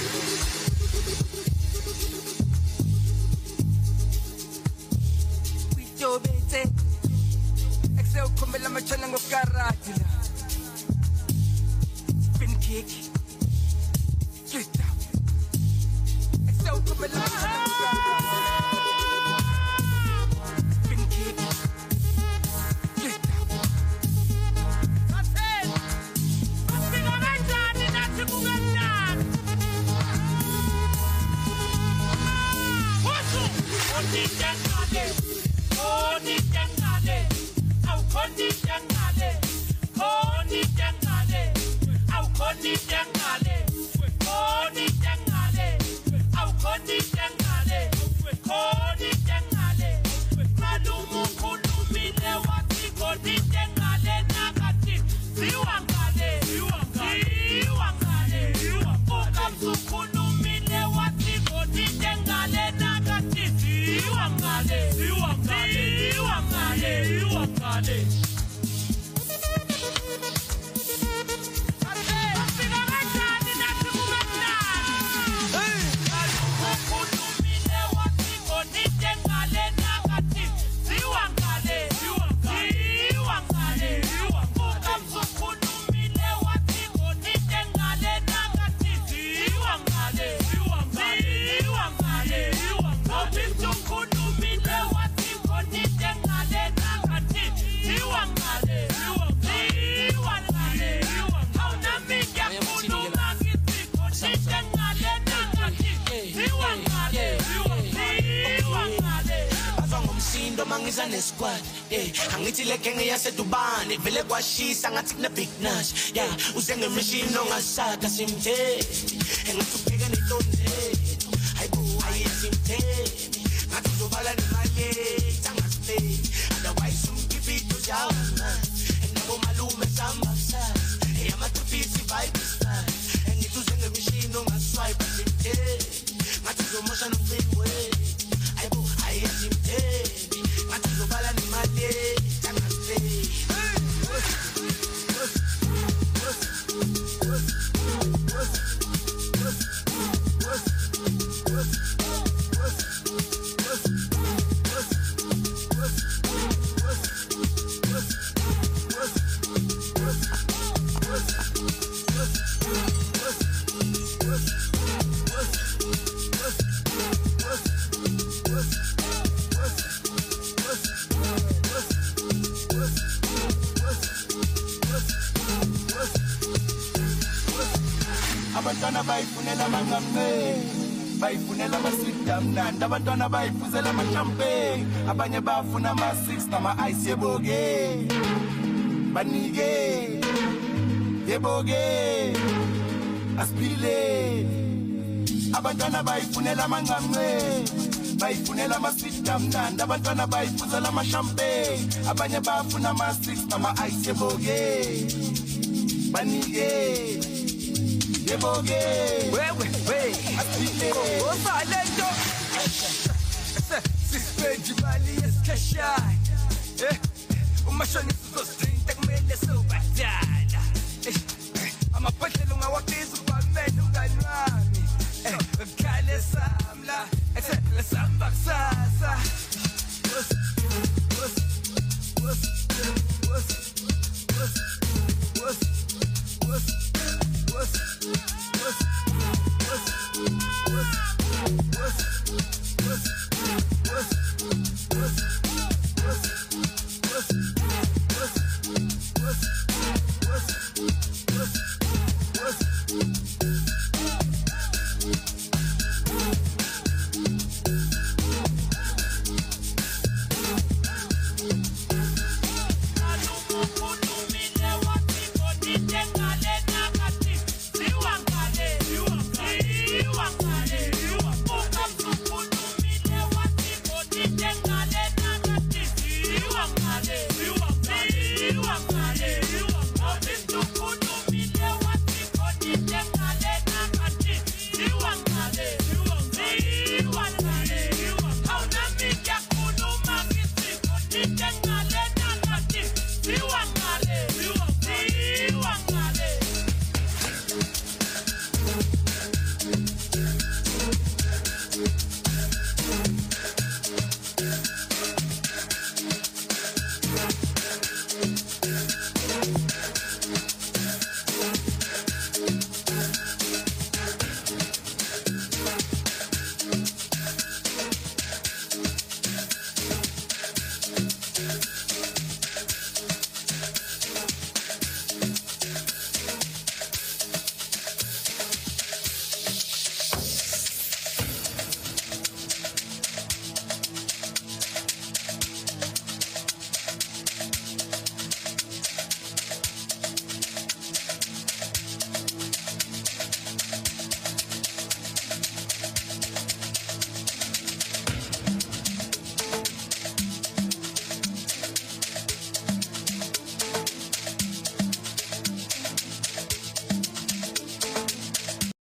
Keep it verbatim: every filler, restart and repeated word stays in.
Witobete Excel kumela machana ngokarati la Spin kick Get up Excel kumela machana ngokarati Spin kick Get up That's it Spin kanjani nathi kunganjani Wasu Ondijangale Ondijangale Awukhonijangale Khonijangale Awukhonijangale Khonijangale Awukhonijangale Khonijangale Malumu khulumile wathi khonijangale nakathi Ziwangale Ziwangale Ukamsu khulumile wathi khonijangale nakathi Ziwangale Ziwangale Ziwangale Ziwangale Mangiza nesquad, yeah. Angithi le gang yasedubane vele kwashisa ngathi kune big nash, yeah. Uzenge machine ongasaka simthethi, engathi ubheka netonze, hayibo ayisimthethi, ngathi uzobala nemali tangasipay, otherwise umgibito jawana, enabo malume samabsa, eyamathupisi vibe style, engithi uzenge machine ongaswipe simthethi, ngathi uzomosha nomfimwe, hayibo ayisimthethi. Bala ni mali, tangasipay. Abantwana bayifunela amangambe bayifunela ama-sweet damnandi abantwana bayifuzela ama-champagne abanye bafuna ama-six nama-ice yeboke banike yeboke asiphile abantwana bayifunela amangambe bayifunela ama-sweet damnandi abantwana bayifuzela ama-champagne abanye bafuna ama-six nama-ice yeboke banike Yeboge, wewe, wewe, asile, oh, valendo. Sispendi mali eskashai. Eh, umashoni suzo string tak mele so bata.